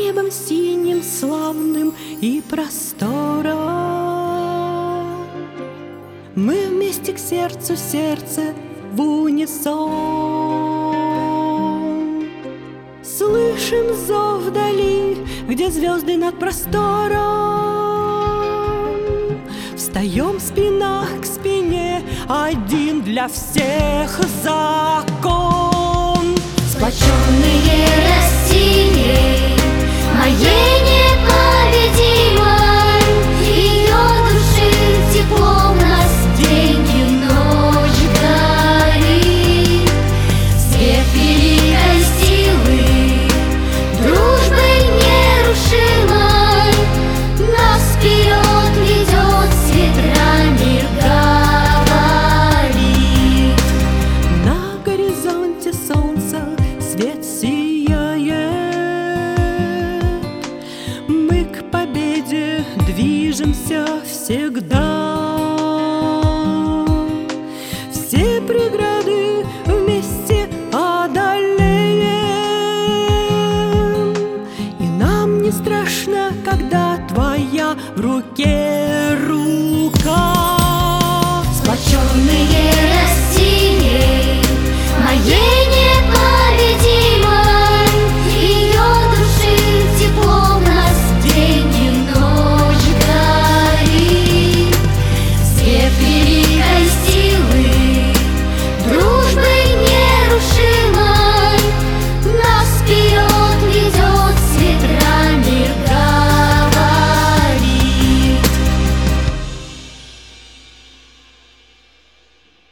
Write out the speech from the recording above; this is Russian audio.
небом синим, славным и простором. Мы вместе к сердцу сердце в унисон. Слышим зов вдали, где звезды над простором. Встаем спина к спине, один для всех закон. Сплоченные Россией, моей непобедимой, ее души теплом нас день и ночь горит. Свет великой силы, дружбы нерушимой, нас вперед ведет, с ветрами говорит. На горизонте солнца свет сияет, мы к победе движемся всегда.